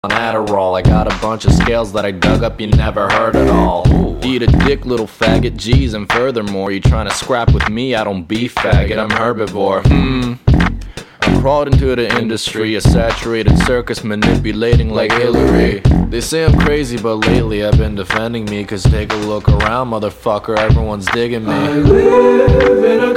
on Adderall. I got a bunch of scales that I dug up you never heard at all. Eat a dick, little faggot, G's, and furthermore, you trying to scrap with me, I don't beef faggot, I'm herbivore. I crawled into the industry, a saturated circus manipulating like Hillary. They say I'm crazy, but lately I've been defending me, cause take a look around, motherfucker, everyone's digging me. I live in a